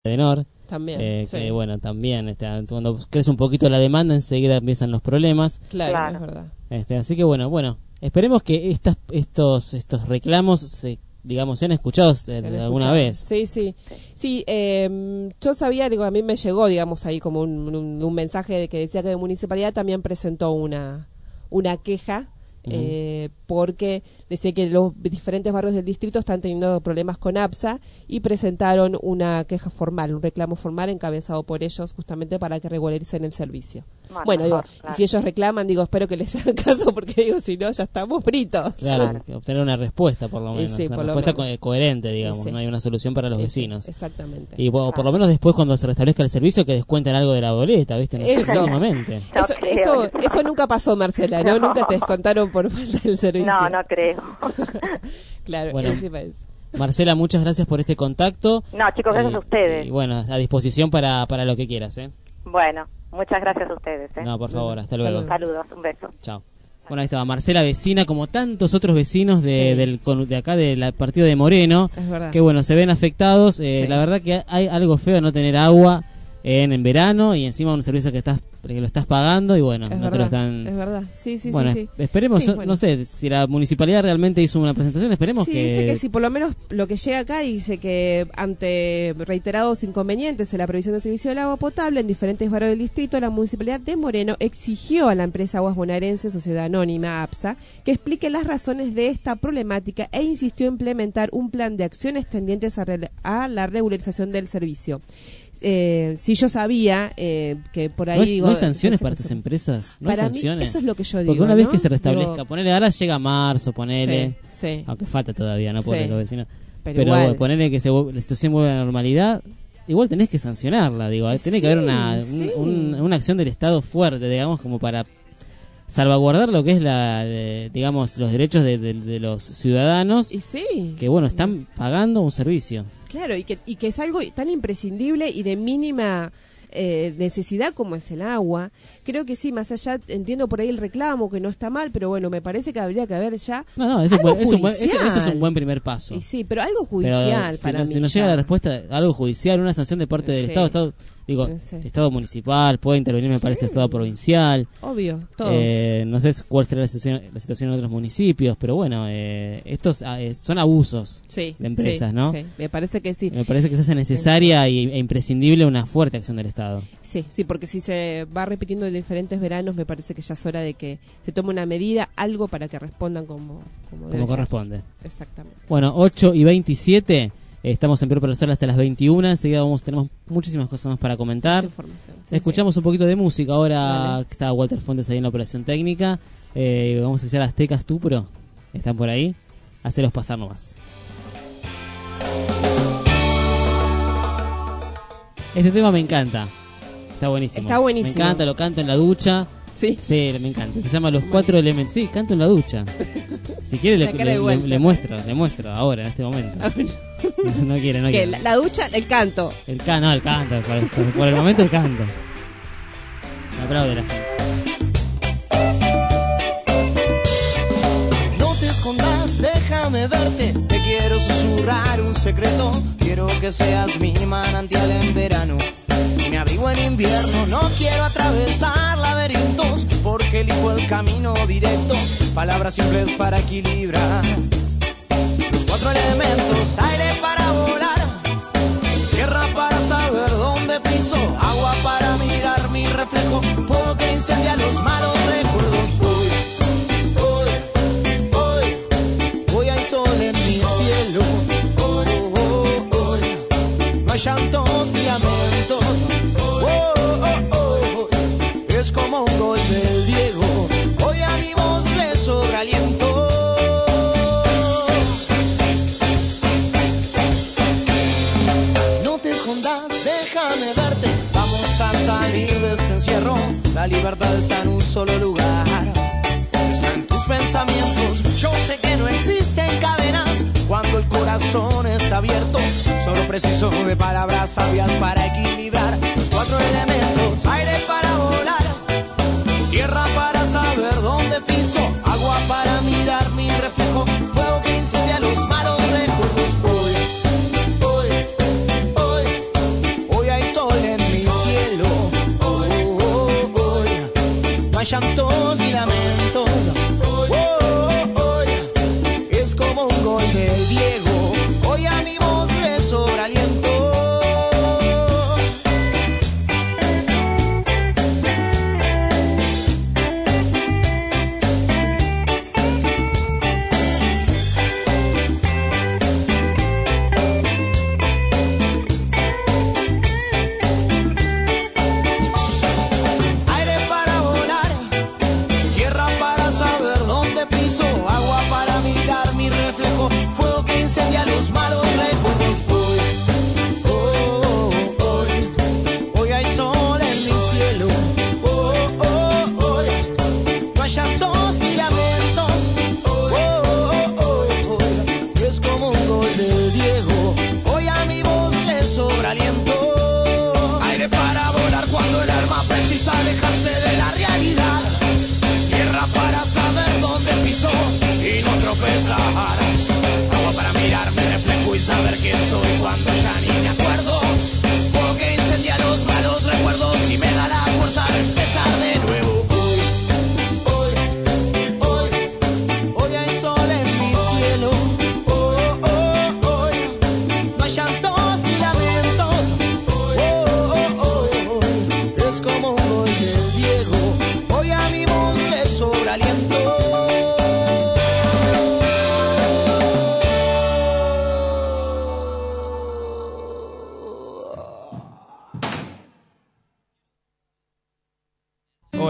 Edenor. También, sí. Que bueno, también cuando crece un poquito la demanda enseguida empiezan los problemas. Claro, es verdad. Así que bueno, esperemos que estos reclamos sean escuchados alguna vez. Sí, yo sabía, a mí me llegó, digamos, ahí como un mensaje que decía que la municipalidad también presentó una queja. Porque decía que los diferentes barrios del distrito están teniendo problemas con APSA y presentaron una queja formal, un reclamo formal encabezado por ellos justamente para que regularicen el servicio. Bueno, digo, claro. Si ellos reclaman, espero que les hagan caso porque si no ya estamos fritos. Claro, obtener una respuesta por lo menos, una respuesta coherente, digamos, no hay una solución para los vecinos. Exactamente. Y bueno, por lo menos después cuando se restablezca el servicio que descuenten algo de la boleta, ¿viste? No sé, mínimamente. Eso nunca pasó, Marcela, ¿no? Nunca te descontaron por falta del servicio. No creo. Claro, bueno, encima es. Marcela, muchas gracias por este contacto. No, chicos, gracias a ustedes. Y bueno, a disposición para lo que quieras, ¿eh? Bueno, muchas gracias a ustedes, ¿eh? No, por favor, hasta luego. Saludos, un beso. Chao. Bueno, ahí estaba Marcela, vecina, como tantos otros vecinos de acá del partido de Moreno, que bueno, se ven afectados. La verdad que hay algo feo no tener agua en verano y encima un servicio que lo estás pagando y bueno, te lo están... Es verdad, sí. Bueno, esperemos, no sé, si la municipalidad realmente hizo una presentación, esperemos que... Dice que sí, por lo menos lo que llega acá dice que ante reiterados inconvenientes en la provisión del servicio del agua potable en diferentes barrios del distrito, la municipalidad de Moreno exigió a la empresa Aguas Bonaerense, Sociedad Anónima, APSA, que explique las razones de esta problemática e insistió en implementar un plan de acciones tendientes a la regularización del servicio. Si yo sabía que por ahí... ¿No hay sanciones para estas empresas? ¿No hay sanciones? Mí eso es lo que yo digo. Porque una vez que se restablezca, ponele, ahora llega marzo, ponele, sí. Aunque falta todavía, ¿no? Por los vecinos. Pero igual. Ponele que la situación vuelve a la normalidad, igual tenés que sancionarla, tiene que haber una acción del Estado fuerte, digamos, como para salvaguardar lo que es digamos, los derechos de los ciudadanos que, bueno, están pagando un servicio. Claro, y que es algo tan imprescindible y de mínima necesidad como es el agua. Creo que sí, más allá, entiendo por ahí el reclamo, que no está mal, pero bueno, me parece que habría que haber ya eso es un buen primer paso. Y sí, pero algo judicial para mí. Si nos llega la respuesta, algo judicial, una sanción de parte del Estado, Estado municipal, puede intervenir, me parece, Estado provincial. Obvio, todos. No sé cuál será la situación en otros municipios, pero bueno, estos son abusos de empresas, ¿no? Sí, me parece que sí. Me parece que se hace necesaria e imprescindible una fuerte acción del Estado. Sí, porque si se va repitiendo en diferentes veranos, me parece que ya es hora de que se tome una medida, algo para que respondan como corresponde. Exactamente. Bueno, 8:27. Estamos en Perú para hacerla hasta las 21. Enseguida tenemos muchísimas cosas más para comentar. Escuchamos un poquito de música. Ahora está Walter Fontes ahí en la operación técnica. Vamos a escuchar Aztecas Tupro. ¿Están por ahí? Hacelos pasar nomás. Este tema me encanta. Está buenísimo. Me encanta, lo canto en la ducha. Sí, me encanta. Se llama Los Cuatro Elementos. Sí, canto en la ducha. Si quiere le muestro ahora, en este momento. No quiere. La ducha, el canto. El canto. Por el momento el canto. Me aplaude la gente. No te escondas, déjame verte. Te quiero susurrar un secreto. Quiero que seas mi manantial en verano. Me abrigo en invierno, no quiero atravesar laberintos, porque elijo el camino directo, palabras simples para equilibrar. Los cuatro elementos, aire para volar, tierra para saber dónde piso, agua para mirar mi reflejo, fuego que incendia los malos recuerdos. Hoy hay sol en mi cielo, no hay llantos ni lamentos. Es como un gol del Diego. Hoy a mi voz le sobra aliento. No te escondas, déjame verte. Vamos a salir de este encierro. La libertad está en un solo lugar. Está en tus pensamientos. Yo sé que no existen cadenas cuando el corazón está abierto. Solo preciso de palabras sabias para equilibrar los cuatro elementos. Aire para volar, tierra para saber dónde piso, agua para mirar mi reflejo, fuego que incendia los malos recuerdos. Hoy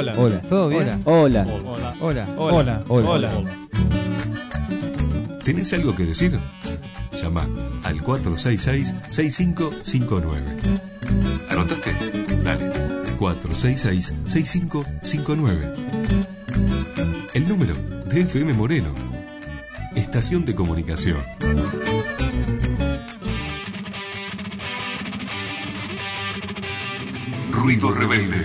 Hola. Hola. ¿Todo bien? Hola. Hola. Hola. Hola. Hola. ¿Tenés algo que decir? Llama al 466-6559. ¿Anotaste? Dale. 466-6559. El número de FM Moreno. Estación de comunicación. Ruido rebelde.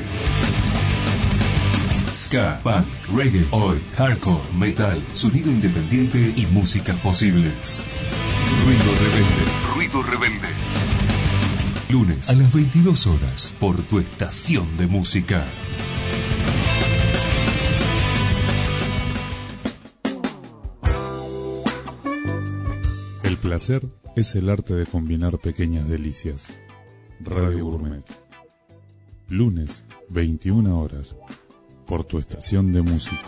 Ska, punk, reggae, oi, hardcore, metal, sonido independiente y músicas posibles. Ruido rebelde. Ruido rebelde. Lunes a las 22 horas por tu estación de música. El placer es el arte de combinar pequeñas delicias. Radio Gourmet. Lunes, 21 horas, por tu estación de música.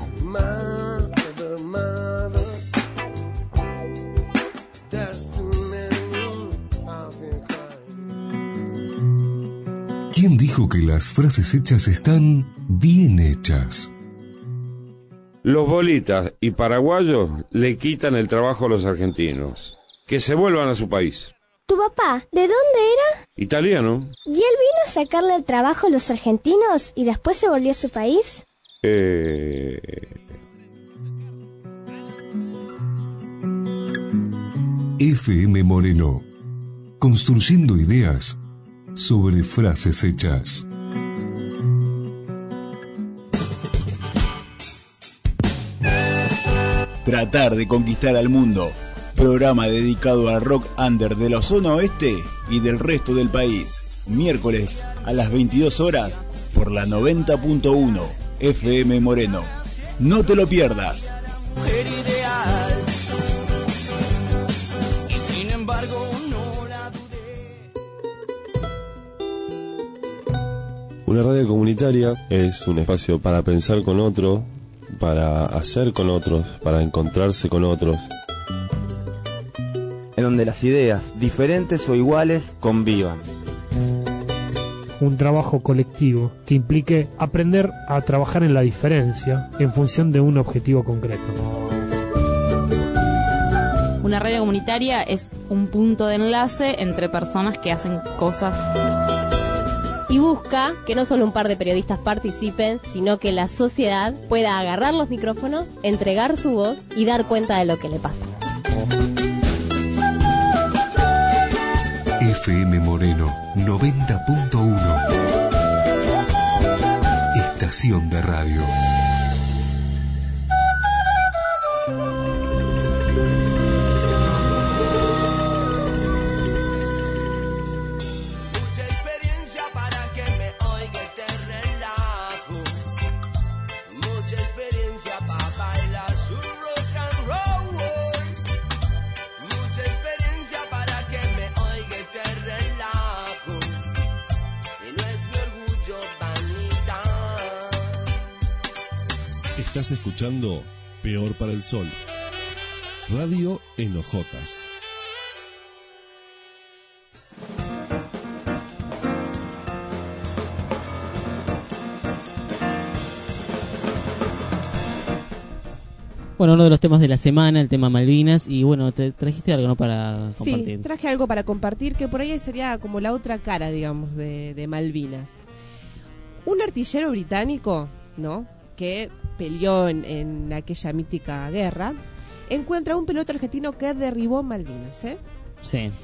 ¿Quién dijo que las frases hechas están bien hechas? Los bolitas y paraguayos le quitan el trabajo a los argentinos. Que se vuelvan a su país. ¿Tu papá, de dónde era? Italiano. ¿Y él vino a sacarle el trabajo a los argentinos y después se volvió a su país? FM Moreno. Construyendo ideas sobre frases hechas. Tratar de conquistar al mundo. Programa dedicado al rock under de la zona oeste y del resto del país. Miércoles a las 22 horas por la 90.1 FM Moreno. No te lo pierdas. Mujer ideal. Y sin embargo no la dudé. Una radio comunitaria es un espacio para pensar con otro, para hacer con otros, para encontrarse con otros. En donde las ideas, diferentes o iguales, convivan. Un trabajo colectivo que implique aprender a trabajar en la diferencia en función de un objetivo concreto. Una radio comunitaria es un punto de enlace entre personas que hacen cosas. Y busca que no solo un par de periodistas participen, sino que la sociedad pueda agarrar los micrófonos, entregar su voz y dar cuenta de lo que le pasa. FM Moreno 90.1. Estación de radio. Mucha experiencia para que me oiga este relajo. Mucha experiencia para bailar su rock and roll. Mucha experiencia para que me oiga este relajo. Y no es mi orgullo vanidad. Estás escuchando Peor para el Sol. Radio en Ojotas. Bueno, uno de los temas de la semana, el tema Malvinas, y bueno, te trajiste algo, ¿no?, para compartir. Sí, traje algo para compartir, que por ahí sería como la otra cara, digamos, de Malvinas. Un artillero británico, ¿no?, que peleó en aquella mítica guerra, encuentra a un piloto argentino que derribó Malvinas, ¿eh? Sí. Él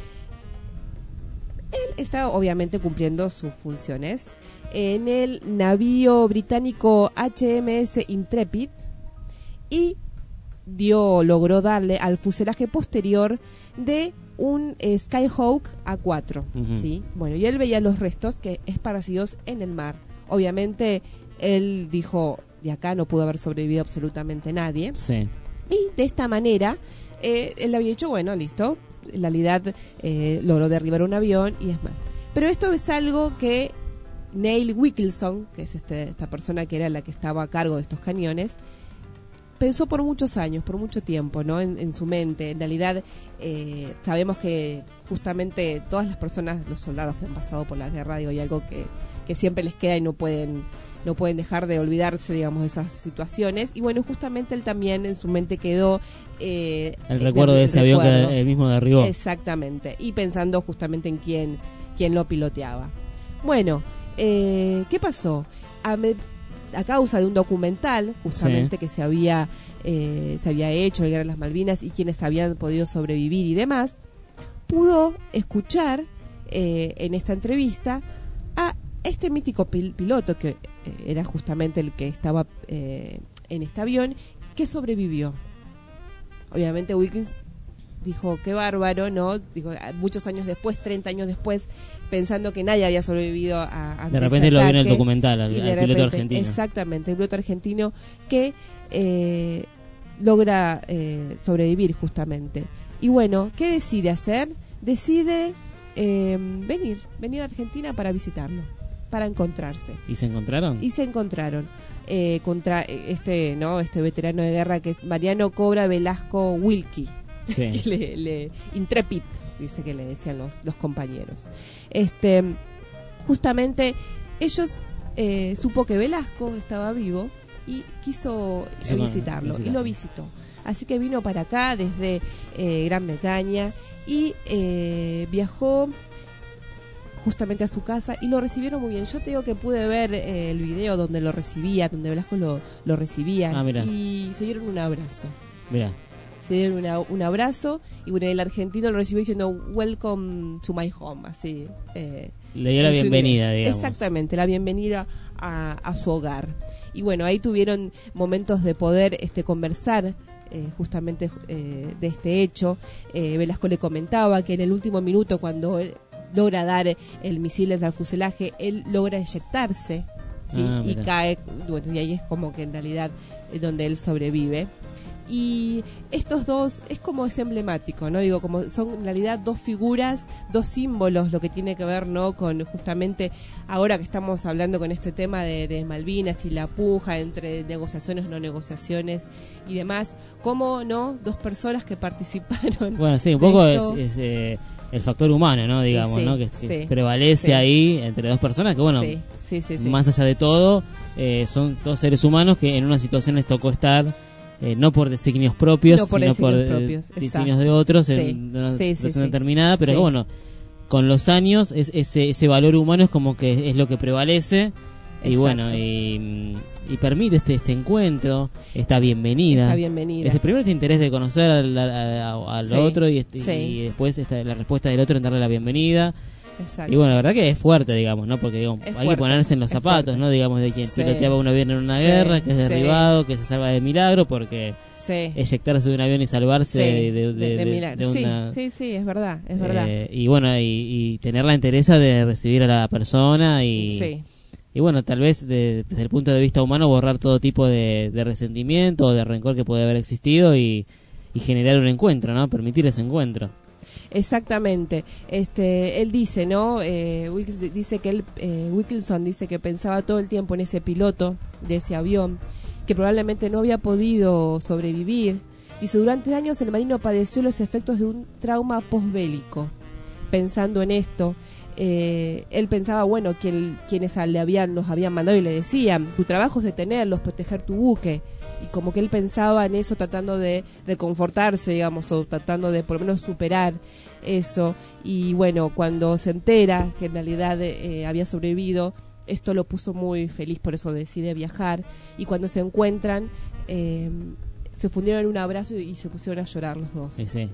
está obviamente cumpliendo sus funciones en el navío británico HMS Intrepid y logró darle al fuselaje posterior de un Skyhawk A4, ¿sí? Bueno, y él veía los restos que esparcidos en el mar. Obviamente él dijo, de acá no pudo haber sobrevivido absolutamente nadie. Sí. Y de esta manera él había dicho, bueno, listo, en realidad logró derribar un avión y es más. Pero esto es algo que Neil Wilkinson, que es esta persona que era la que estaba a cargo de estos cañones, pensó por muchos años, por mucho tiempo, ¿no? En su mente. En realidad, sabemos que justamente todas las personas, los soldados que han pasado por la guerra, digo, hay algo que siempre les queda y no pueden dejar de olvidarse, digamos, de esas situaciones. Y bueno, justamente él también en su mente quedó el recuerdo de ese avión que él mismo derribó. Exactamente. Y pensando justamente en quién lo piloteaba. Bueno, ¿qué pasó? A causa de un documental justamente que se había hecho, el Guerra de las Malvinas, y quienes habían podido sobrevivir y demás, pudo escuchar en esta entrevista a este mítico piloto que era justamente el que estaba en este avión, que sobrevivió. Obviamente Wilkins dijo, qué bárbaro, ¿no? Dijo, muchos años después, 30 años después, pensando que nadie había sobrevivido a de repente lo vio en el documental al piloto argentino. Exactamente, el piloto argentino que logra sobrevivir justamente. Y bueno, ¿qué decide hacer? Decide venir a Argentina para visitarlo, para encontrarse. ¿Y se encontraron? Y se encontraron contra este veterano de guerra que es Mariano Cobra Velasco Wilkie. Sí. Intrepid, dice que le decían los compañeros. Justamente ellos supo que Velasco estaba vivo y quiso visitarlo, y lo visitó. Así que vino para acá desde Gran Bretaña y viajó justamente a su casa y lo recibieron muy bien. Yo te digo que pude ver el video donde lo recibía, donde Velasco lo recibía, y se dieron un abrazo. Mirá. Se dieron un abrazo y bueno, el argentino lo recibió diciendo welcome to my home, así. Le dio la bienvenida, digamos. Exactamente, la bienvenida a su hogar. Y bueno, ahí tuvieron momentos de poder conversar justamente de este hecho. Velasco le comentaba que en el último minuto, cuando él logra dar el misil al fuselaje, él logra eyectarse, ¿sí? Y cae, bueno, y ahí es como que en realidad es donde él sobrevive. Y estos dos es emblemático, ¿no? Digo, como son en realidad dos figuras, dos símbolos, lo que tiene que ver, ¿no? Con justamente ahora que estamos hablando con este tema de Malvinas y la puja entre negociaciones, no negociaciones y demás, cómo, ¿no? Dos personas que participaron. Bueno, sí, un poco es el factor humano, ¿no? Digamos, ¿no? Que prevalece ahí entre dos personas que, bueno, más allá de todo, son dos seres humanos que en una situación les tocó estar no por designios propios, sino por designios de otros en una situación determinada, pero que, bueno, con los años ese valor humano es como que es lo que prevalece. Y bueno, y permite este encuentro, esta bienvenida. Primero este interés de conocer al otro y después la respuesta del otro en darle la bienvenida. Exacto. Y bueno, la verdad que es fuerte, digamos, ¿no? Porque hay que ponerse en los zapatos, ¿no? Digamos, de quien piloteaba un avión en una guerra, que es derribado, que se salva de milagro, porque eyectarse de un avión y salvarse de una... Sí, es verdad. Y bueno, y tener la entereza de recibir a la persona y bueno, tal vez desde el punto de vista humano borrar todo tipo de resentimiento o de rencor que puede haber existido y generar un encuentro, ¿no? Permitir ese encuentro. Exactamente. Él dice, ¿no? Wilkinson dice que pensaba todo el tiempo en ese piloto de ese avión, que probablemente no había podido sobrevivir. Dice, durante años el marino padeció los efectos de un trauma posbélico. Pensando en esto, él pensaba, bueno, quienes los habían mandado y le decían, tu trabajo es detenerlos, proteger tu buque. Y como que él pensaba en eso, tratando de reconfortarse, digamos, o tratando de por lo menos superar eso. Y bueno, cuando se entera que en realidad había sobrevivido, esto lo puso muy feliz, por eso decide viajar. Y cuando se encuentran, se fundieron en un abrazo y se pusieron a llorar los dos. Sí.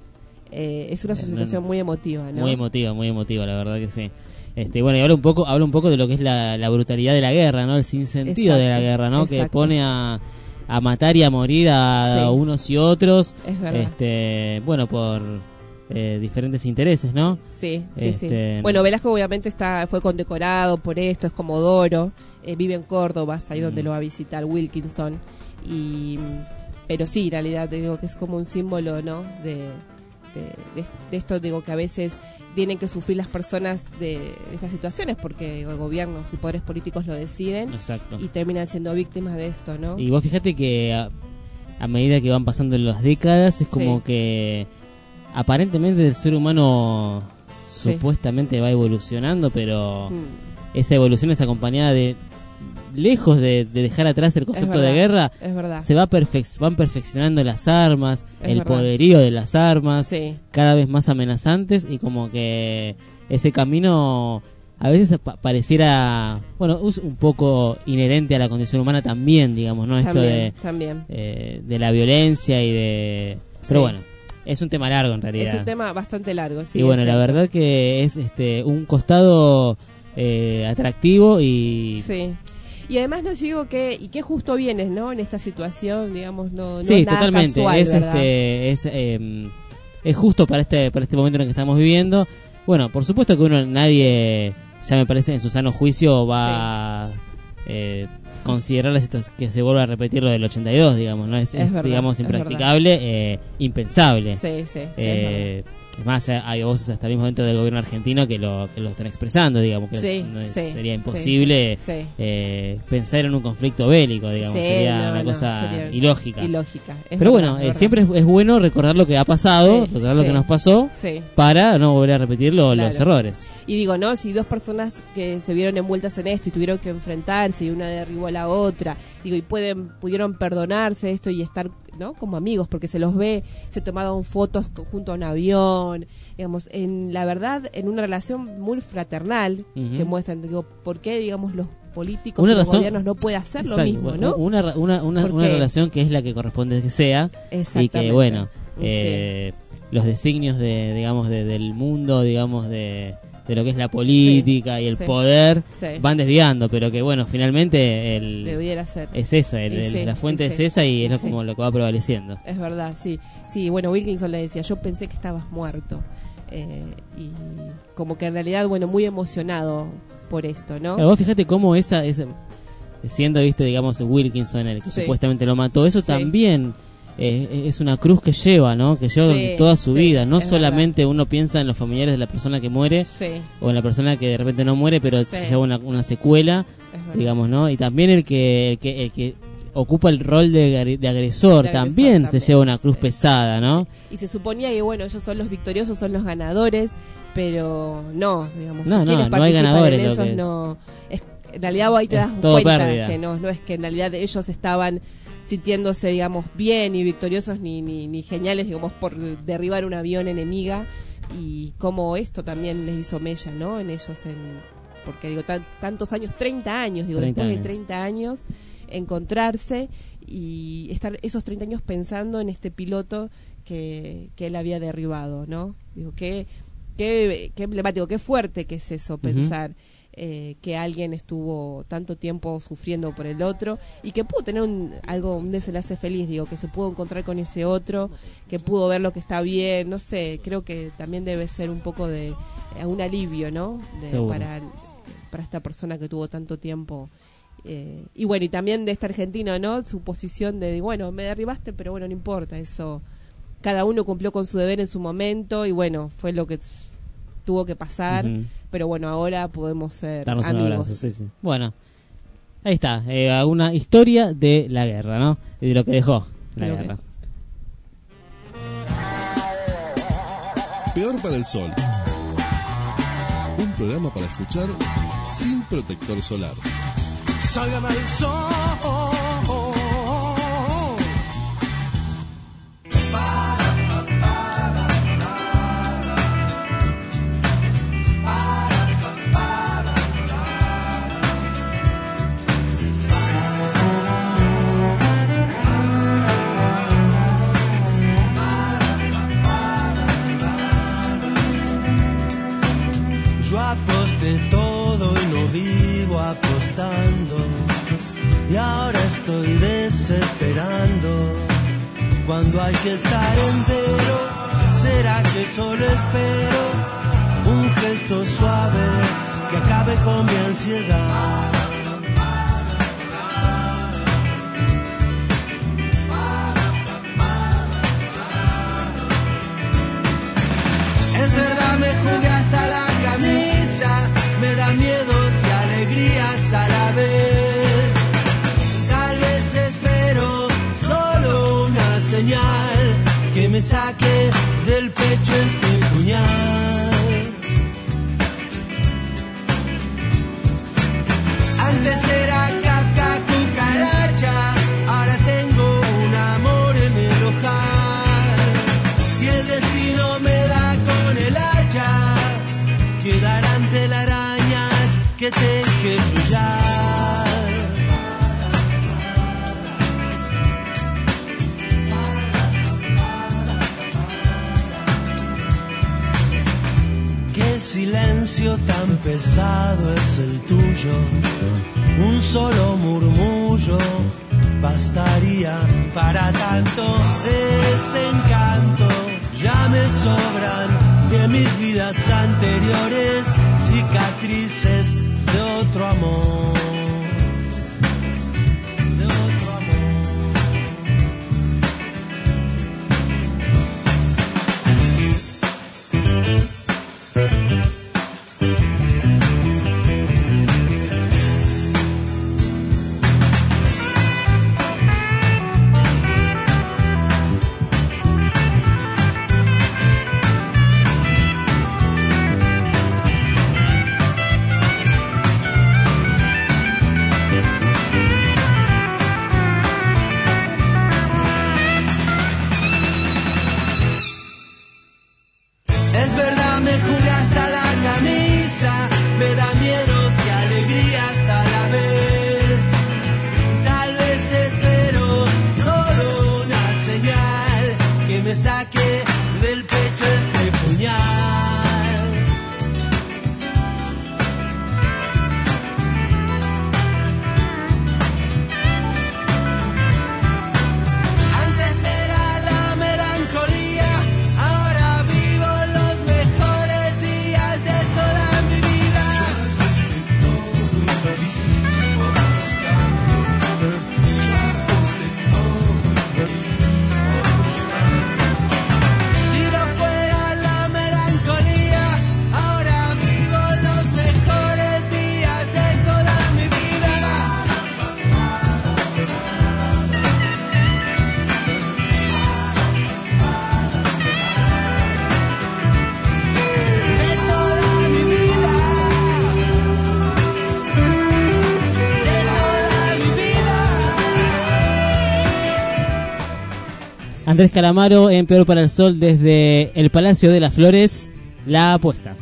Es una situación muy emotiva, ¿no? Muy emotiva, la verdad que sí. Bueno, y habla un poco de lo que es la brutalidad de la guerra, ¿no? El sinsentido de la guerra, ¿no? Que pone a matar y a morir a unos y otros. Es verdad. Bueno, por diferentes intereses, ¿no? Sí. Bueno, Velasco obviamente fue condecorado por esto, es comodoro, vive en Córdoba, ahí donde lo va a visitar Wilkinson. Pero sí, en realidad te digo que es como un símbolo, ¿no? De esto, digo, que a veces tienen que sufrir las personas de estas situaciones porque gobiernos y poderes políticos lo deciden. Exacto. Y terminan siendo víctimas de esto, ¿no? Y vos fíjate que a medida que van pasando las décadas, es como que aparentemente el ser humano supuestamente va evolucionando, pero esa evolución es acompañada de, lejos de dejar atrás el concepto de guerra, se van perfeccionando las armas, el poderío de las armas, cada vez más amenazantes, y como que ese camino a veces pareciera, bueno, un poco inherente a la condición humana también, digamos, ¿no? Esto de la violencia y de... Pero bueno, es un tema largo en realidad. Es un tema bastante largo, sí. Y bueno, la verdad que es un costado atractivo y... Sí. Y además nos digo que justo vienes, ¿no? En esta situación, digamos, no sí, es nada totalmente. casual, Es justo para este momento en el que estamos viviendo. Bueno, por supuesto que nadie, ya me parece, en su sano juicio va a considerar que se vuelva a repetir lo del 82, digamos, ¿no? Es verdad, digamos, impracticable, impensable. Sí. Es más, hay voces hasta mismo dentro del gobierno argentino que lo están expresando, digamos, que sería imposible pensar en un conflicto bélico, digamos, sería una cosa ilógica. Pero bueno, siempre es bueno recordar lo que ha pasado, recordar lo que nos pasó, para no volver a repetir los errores. Y digo, ¿no? Si dos personas que se vieron envueltas en esto y tuvieron que enfrentarse y una derribó a la otra, digo, y pudieron perdonarse esto y estar, ¿no? Como amigos, porque se los ve, se tomaron fotos junto a un avión, digamos, la verdad, en una relación muy fraternal, que muestran, digo, ¿por qué, digamos, los políticos y los gobiernos no pueden hacer lo mismo, ¿no? Una relación que es la que corresponde que sea, y que, bueno, los designios del mundo, digamos, de lo que es la política y el poder van desviando, pero que bueno, finalmente debiera ser es esa, la fuente es esa y es como lo que va prevaleciendo. Es verdad, sí, bueno, Wilkinson le decía, yo pensé que estabas muerto, y como que en realidad, bueno, muy emocionado por esto, ¿no? Claro, vos fíjate cómo esa siendo, viste, digamos, Wilkinson el que supuestamente lo mató, eso también es una cruz que lleva, ¿no? Que lleva toda su vida. No solamente uno piensa en los familiares de la persona que muere o en la persona que de repente no muere, pero lleva una secuela, digamos, ¿no? Y también el que ocupa el rol de agresor, también se lleva una cruz pesada, ¿no? Y se suponía que, bueno, ellos son los victoriosos, son los ganadores, pero no, digamos, no hay ganadores. En esos, en realidad ahí te das cuenta que no es que en realidad ellos estaban sintiéndose, digamos, bien y victoriosos ni geniales, digamos, por derribar un avión enemiga, y como esto también les hizo mella, ¿no? En ellos, porque digo, tantos años, 30 años, digo, después de 30 años, encontrarse y estar esos 30 años pensando en este piloto que él había derribado, ¿no? Digo, qué emblemático, qué fuerte que es eso, pensar que alguien estuvo tanto tiempo sufriendo por el otro y que pudo tener un desenlace feliz, digo, que se pudo encontrar con ese otro, que pudo ver lo que está bien, no sé, creo que también debe ser un poco de un alivio, ¿no? Para esta persona que tuvo tanto tiempo. Y bueno, y también de este argentino, ¿no? Su posición de, bueno, me derribaste, pero bueno, no importa, eso, cada uno cumplió con su deber en su momento y bueno, fue lo que tuvo que pasar, pero bueno, ahora podemos ser darnos amigos. Un abrazo, sí. Bueno, ahí está, una historia de la guerra, ¿no? Y de lo que dejó la guerra. Peor para el sol. Un programa para escuchar sin protector solar. Salgan al sol. Yo aposté todo y no vivo apostando, y ahora estoy desesperando. Cuando hay que estar entero, ¿será que solo espero un gesto suave que acabe con mi ansiedad? Es verdad, me jugué hasta la camisa, me da miedos y alegrías a la vez. Tal vez espero solo una Antes era Kafka cucaracha, ahora tengo un amor en el ojal. Si el destino me da con el hacha, quedarán telarañas que dejen brillar. Qué silencio tan pesado es el tuyo, un solo murmullo bastaría para tanto desencanto. Ya me sobran de mis vidas anteriores cicatrices de otro amor. De otro amor. Es verdad, me jugué hasta la camisa, me da miedos y alegrías a la vez. Tal vez espero solo una señal que me saque del pecho este puñal. Antes era la melancolía, ahora vivo los mejores días de toda mi vida. Tiro fuera la melancolía, ahora vivo los mejores días de toda mi vida. De toda mi vida. De toda mi vida. Andrés Calamaro en Peor para el Sol desde el Palacio de las Flores, La Apuesta.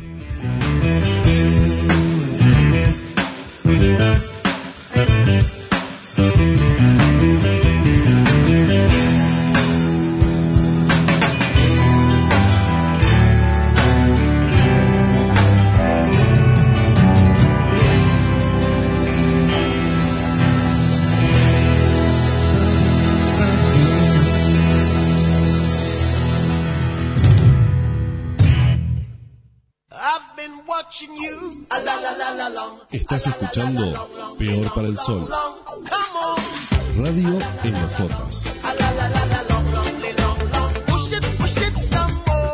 I've been watching you. A la la la la long. Estás escuchando Peor para el Sol. Radio en las Jotas. A la la la la long, long, long, long. Push it some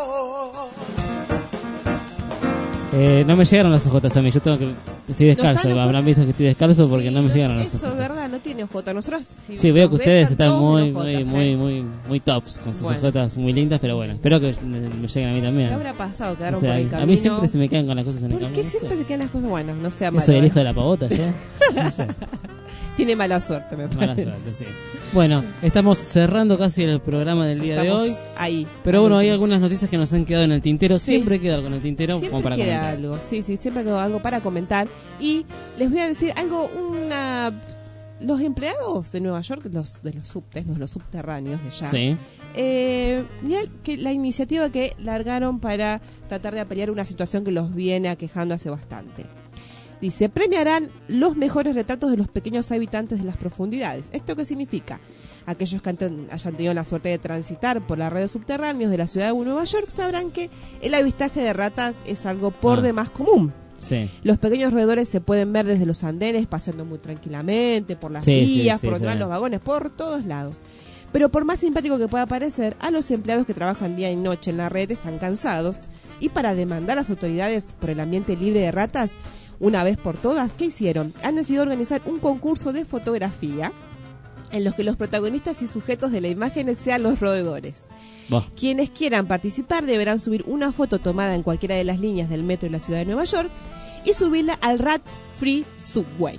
more. No me llegaron las ojotas a mí, yo tengo que... Estoy descalzo, ¿No habrán visto que estoy descalzo porque no me llegaron las Eso ojotas. es verdad, no tiene ojota. Nosotros Sí, veo que nos ustedes ven, están todos muy, con ojotas, muy tops con sus Bueno. ojotas muy lindas, pero bueno, espero que me lleguen a mí también. ¿Qué habrá pasado? Quedaron O sea, por el camino. a mí siempre se me quedan con las cosas en el ¿Por camino. qué siempre se quedan las cosas buenas? No sea Yo malo. soy el ¿eh? hijo de la pavota, ¿ya? No sé. Tiene mala suerte, me parece. Mala suerte, sí. Bueno, estamos cerrando casi el programa del día Estamos de hoy. ahí. Pero bueno, hay algunas noticias que nos han quedado en el tintero. Sí. Siempre queda algo en el tintero Siempre como para queda comentar. algo, sí, siempre queda algo para comentar. Y les voy a decir algo, los empleados de Nueva York, de los subtes, los subterráneos de allá, Sí. mirá que la iniciativa que largaron para tratar de paliar una situación que los viene aquejando hace bastante. Dice, premiarán los mejores retratos de los pequeños habitantes de las profundidades. ¿Esto qué significa? Aquellos que hayan tenido la suerte de transitar por la red de subterráneos de la ciudad de Nueva York sabrán que el avistaje de ratas es algo por demás común. Sí. Los pequeños roedores se pueden ver desde los andenes, pasando muy tranquilamente, por las Sí, vías, sí, por sí, detrás de sí. los vagones, por todos lados. Pero por más simpático que pueda parecer, a los empleados que trabajan día y noche en la red están cansados. Y para demandar a las autoridades por el ambiente libre de ratas, una vez por todas, ¿qué hicieron? Han decidido organizar un concurso de fotografía en los que los protagonistas y sujetos de las imágenes sean los roedores. Bah. Quienes quieran participar deberán subir una foto tomada en cualquiera de las líneas del metro de la ciudad de Nueva York y subirla al Rat Free Subways.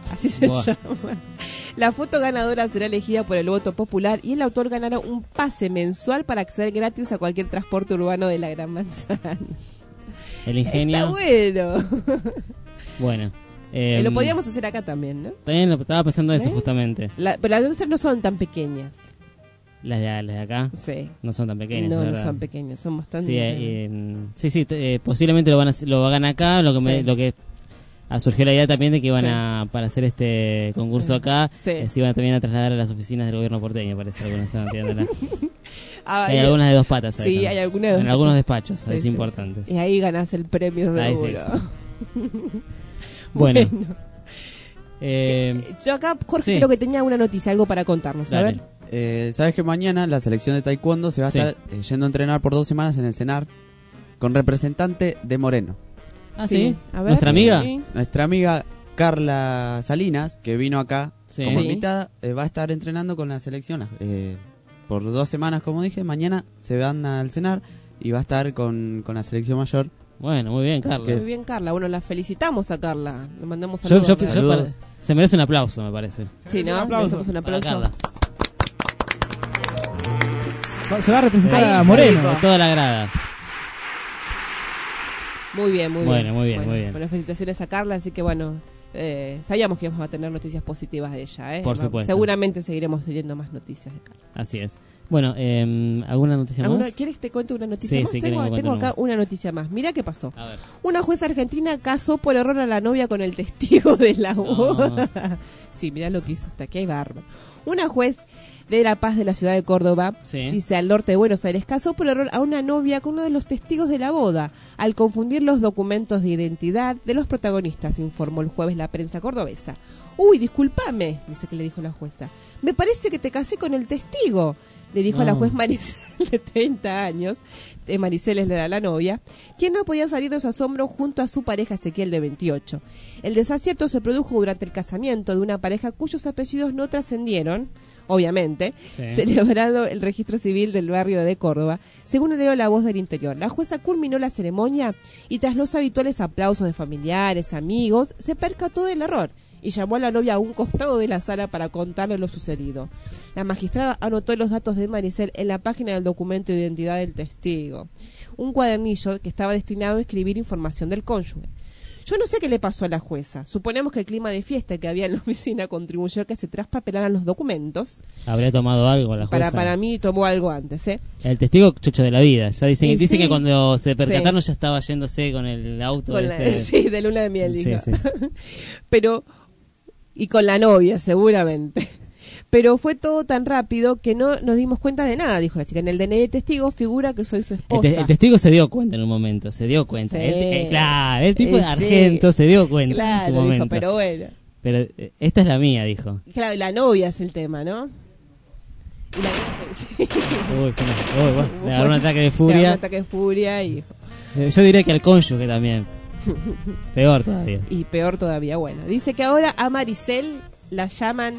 Así se Buah. llama. La foto ganadora será elegida por el voto popular y el autor ganará un pase mensual para acceder gratis a cualquier transporte urbano de la Gran Manzana. El ingenio. Está bueno. Bueno. Lo podíamos hacer acá también, ¿no? También estaba pensando eso justamente. Pero las nuestras no son tan pequeñas. Las de acá Sí. no son tan pequeñas. No, es no verdad. son pequeñas, son bastante... Sí, posiblemente lo hagan acá. Lo que surgió la idea también de que iban para hacer este concurso acá, se iban también a trasladar a las oficinas del gobierno porteño, parece. Algunos estaban tirándola. Hay algunas de 2 patas ahí. Sí, hay algunas de en 2 algunos patas. despachos, es importante. Y ahí ganás el premio de Sí. Bueno. Yo acá, Jorge, creo que tenía una noticia, algo para contarnos. A ver. Sabes que mañana la selección de taekwondo se va a estar yendo a entrenar por 2 semanas en el CENAR con representante de Moreno. Ah, sí. A ver. Nuestra amiga Carla Salinas, que vino acá como invitada, va a estar entrenando con la selección por 2 semanas, como dije. Mañana se van al CENAR y va a estar con la selección mayor. Bueno, muy bien, Carla. Muy bien, Carla. Bueno, la felicitamos a Carla. Le mandamos saludos. Saludos. Se merece un aplauso, me parece. Sí, ¿no? Le hacemos un aplauso. Carla. Se va a representar a Moreno. Toda la grada. Muy bien, muy bien. Muy bien. Bueno, felicitaciones a Carla, así que bueno, sabíamos que íbamos a tener noticias positivas de ella, Por supuesto. Seguramente seguiremos teniendo más noticias de Carla. Así es. Bueno, ¿alguna noticia más? ¿Quieres que te cuente una noticia más? Sí, tengo acá una noticia más. Mirá qué pasó. A ver. Una jueza argentina casó por error a la novia con el testigo de la boda. Sí, mirá lo que hizo hasta aquí, hay bárbaro. Una juez de La Paz de la ciudad de Córdoba, dice, al norte de Buenos Aires, casó por error a una novia con uno de los testigos de la boda, al confundir los documentos de identidad de los protagonistas, informó el jueves la prensa cordobesa. Uy, discúlpame, dice que le dijo la jueza. Me parece que te casé con el testigo, le dijo a la juez Maricel, de 30 años, Maricel es la novia, quien no podía salir de su asombro junto a su pareja Ezequiel, de 28. El desacierto se produjo durante el casamiento de una pareja cuyos apellidos no trascendieron, obviamente, celebrado el registro civil del barrio de Córdoba, según leyó La Voz del Interior. La jueza culminó la ceremonia y tras los habituales aplausos de familiares, amigos, se percató del error y llamó a la novia a un costado de la sala para contarle lo sucedido. La magistrada anotó los datos de Maricel en la página del documento de identidad del testigo, un cuadernillo que estaba destinado a escribir información del cónyuge. Yo no sé qué le pasó a la jueza. Suponemos que el clima de fiesta que había en la oficina contribuyó a que se traspapelaran los documentos. Habría tomado algo la jueza. Para mí tomó algo antes, ¿eh? El testigo chocho de la vida. Ya dicen que cuando se percataron ya estaba yéndose con el auto. Sí, de luna de miel, dijo. Sí. Pero, y con la novia, seguramente. Pero fue todo tan rápido que no nos dimos cuenta de nada, dijo la chica. En el DNI de testigo figura que soy su esposa. El testigo se dio cuenta en un momento, se dio cuenta. Sí. Claro, el tipo de Argento se dio cuenta claro, en su momento. Dijo, pero bueno. Pero esta es la mía, dijo. Claro, la novia es el tema, ¿no? Y la novia le agarró un ataque de furia. Le agarró un ataque de furia y... Yo diría que al cónyuge también. Peor todavía. Y peor todavía, bueno. Dice que ahora a Maricel la llaman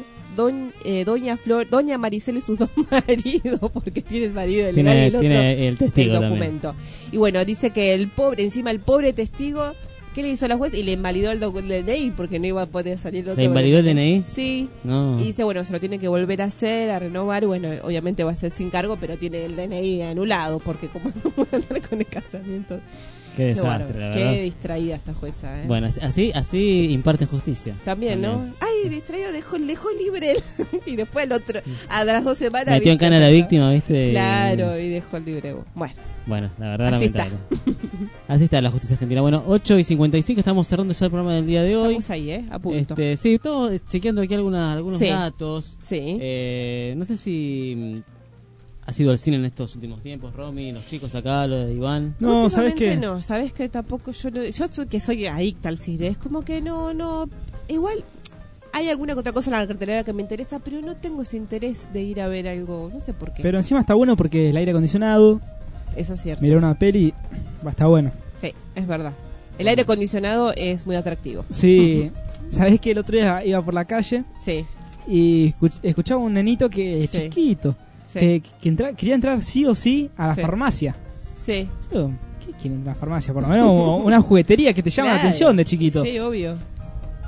Doña Maricel y sus 2 maridos, porque tiene el marido legal y el otro tiene el testigo el documento. También. Y bueno, dice que el pobre testigo, ¿qué le hizo a la juez? Y le invalidó el DNI porque no iba a poder salir el otro. ¿Le invalidó el DNI? Sí. No. Y dice, bueno, se lo tiene que volver a hacer, a renovar. Bueno, obviamente va a ser sin cargo, pero tiene el DNI anulado, porque como no puede andar con el casamiento. Qué desastre, la verdad. Qué distraída esta jueza, ¿eh? Bueno, así imparten justicia. También, ¿no? Ay, distraído, dejó libre y después el otro, a las 2 semanas... Metió en cana a la víctima, ¿viste? Claro, y dejó el libre. Bueno, la verdad, lamentable. Así está la justicia argentina. Bueno, 8:55, estamos cerrando ya el programa del día de hoy. Estamos ahí, a punto. Sí, estamos chequeando aquí algunos datos. Sí. No sé si... ¿Has ido al cine en estos últimos tiempos, Romy? Los chicos acá, lo de Iván. No, ¿sabes qué? No, ¿sabes qué? Tampoco yo que soy adicta al cine. Es como que no. Igual hay alguna otra cosa en la cartelera que me interesa, pero no tengo ese interés de ir a ver algo. No sé por qué. Pero encima está bueno porque el aire acondicionado. Eso es cierto. Mirar una peli va a estar bueno. Sí, es verdad. El aire acondicionado es muy atractivo. Sí. ¿Sabes que el otro día iba por la calle? Sí. Y escuchaba un nenito que es chiquito. Sí. Que quería entrar sí o sí a la farmacia. Sí. Pero, ¿qué quiere entrar a la farmacia? Por lo menos una juguetería que te llama la atención de chiquito. Sí, obvio.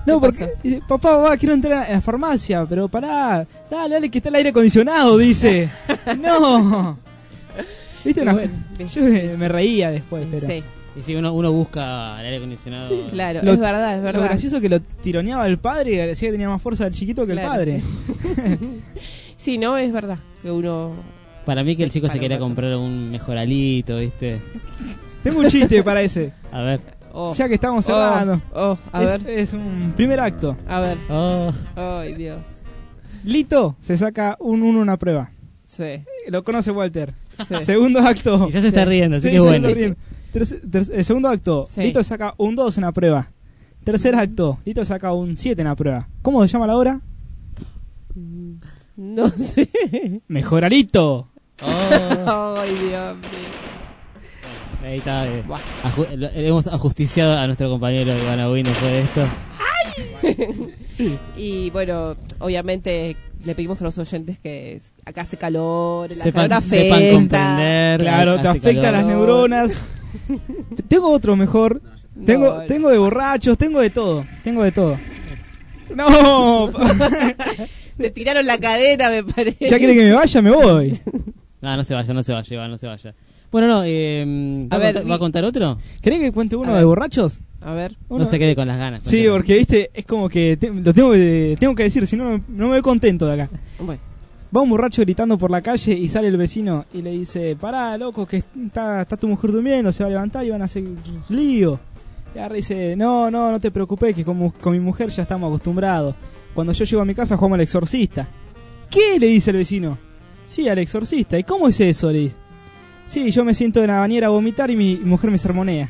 No, porque dice, papá, quiero entrar a la farmacia, pero pará, dale, que está el aire acondicionado, dice. No. ¿Viste? Yo me reía después, pero... Sí. Y si uno busca el aire acondicionado... Sí, claro, es verdad. Lo gracioso es que lo tironeaba el padre y decía que tenía más fuerza el chiquito que el padre. Sí, no, es verdad que uno... Para mí que el chico se quería comprar un mejoralito, ¿viste? Tengo un chiste para ese. A ver. Ya que estamos cerrando. A ver. Es un primer acto. A ver. Oh. Ay, Dios. Lito se saca un 1 en una prueba. Sí. Lo conoce Walter. Sí. Segundo acto. Y ya se está riendo, así sí, que bueno. Segundo acto. Sí. Lito saca un 2 en la prueba. Tercer acto. Lito saca un 7 en la prueba. ¿Cómo se llama la obra? No sé. Mejoralito. Oh. Ay, Dios mío. Ahí está. Hemos ajusticiado a nuestro compañero Ivana Win después de esto. Y bueno, obviamente le pedimos a los oyentes que acá hace calor, el sepan calor afecta. Sepan comprender. Claro, te afecta las neuronas. Tengo otro mejor. Tengo de borrachos, tengo de todo. No. Te tiraron la cadena, me parece. ¿Ya quiere que me vaya? Me voy. No se vaya, Iván, no se vaya. Bueno, no, ¿va a contar otro? ¿Querés que cuente uno de borrachos? A ver. No se quede con las ganas. Sí, porque viste, es como que lo tengo que decir, si no me voy contento de acá. Bueno. Va un borracho gritando por la calle y sale el vecino y le dice, pará, loco, que está tu mujer durmiendo, se va a levantar y van a hacer lío. Y agarra y dice, no te preocupes, que con mi mujer ya estamos acostumbrados. Cuando yo llego a mi casa jugamos al exorcista. ¿Qué? Le dice el vecino. Sí, al exorcista. ¿Y cómo es eso? Le dice. Sí, yo me siento en la bañera a vomitar y mi mujer me sermonea.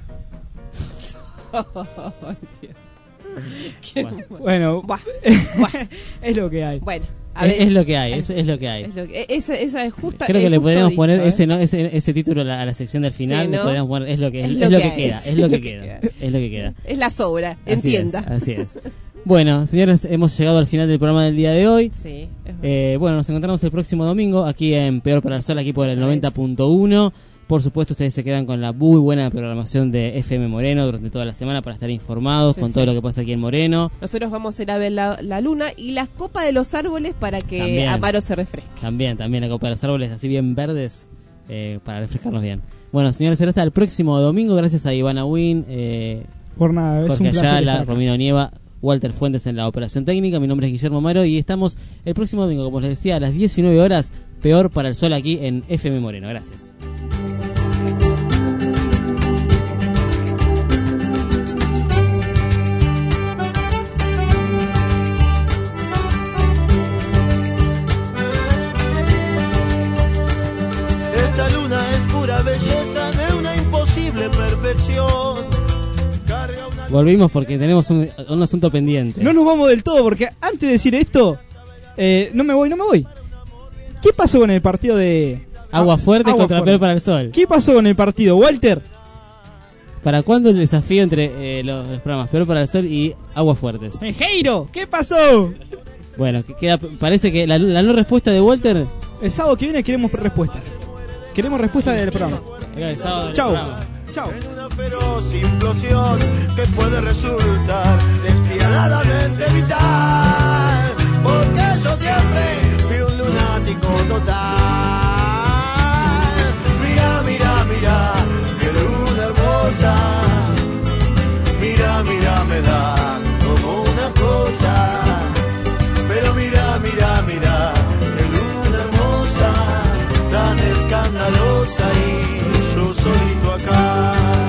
Bueno, es lo que hay. Bueno, es lo que hay, es lo que hay. Esa es justa. Creo que le podríamos dicho, poner ese título a la sección del final. Sí, ¿no? Le podríamos poner es lo que queda. Es la sobra, entienda. Así es. Bueno, señores, hemos llegado al final del programa del día de hoy. Sí. Bueno, nos encontramos el próximo domingo aquí en Peor para el Sol, aquí por el 90.1. Por supuesto, ustedes se quedan con la muy buena programación de FM Moreno durante toda la semana para estar informados con todo lo que pasa aquí en Moreno. Nosotros vamos a ir a ver la luna y las copas de los árboles para que también, Amaro se refresque. También la copa de los árboles así bien verdes para refrescarnos bien. Bueno, señores, será hasta el próximo domingo. Gracias a Ivana Win, por nada, es Jorge un placer Ayala, estar Romino Nieva, Walter Fuentes en la operación técnica. Mi nombre es Guillermo Amaro y estamos el próximo domingo, como les decía, a las 19 horas, Peor para el Sol aquí en FM Moreno. Gracias. Esta luna es pura belleza de una imposible perfección. Volvimos porque tenemos un asunto pendiente. No nos vamos del todo porque antes de decir esto, no me voy. ¿Qué pasó con el partido de Agua Fuerte contra Peor para el Sol? ¿Qué pasó con el partido, Walter? ¿Para cuándo el desafío entre los programas Peor para el Sol y Aguas Fuertes? ¡Mejeiro! ¿Qué pasó? Bueno, parece que la no respuesta de Walter. El sábado que viene queremos respuestas. Queremos respuestas del programa. Chau. En una feroz implosión que puede resultar despiadadamente vital, porque yo siempre fui un lunático total. Mira, qué luna hermosa. Mira, me da como una cosa. Pero mira, qué luna hermosa, tan escandalosa y yo solito acá.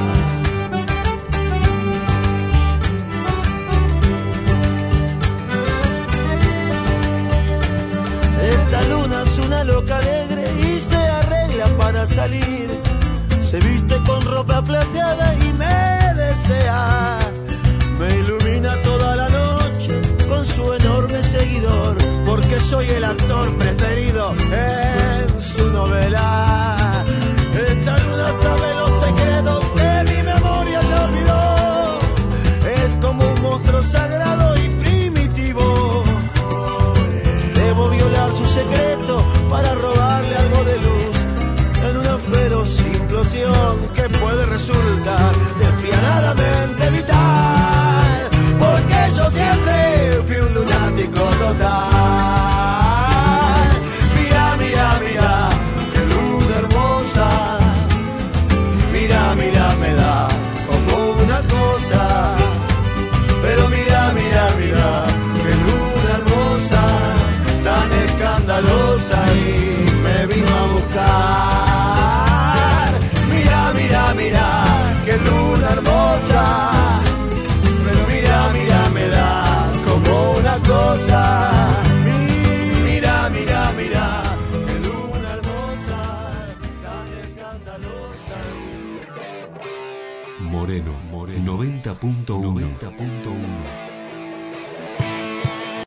Esta luna es una loca alegre y se arregla para salir. Se viste con ropa plateada y me desea. Me ilumina toda la noche con su enorme seguidor, porque soy el actor preferido en su novela. Esta luna sabe los secretos que mi memoria te olvidó. Es como un monstruo sagrado y primitivo. Debo violar su secreto para robarle algo de luz en una feroz implosión que puede resultar despiadadamente vital, porque yo siempre Moreno 90.1.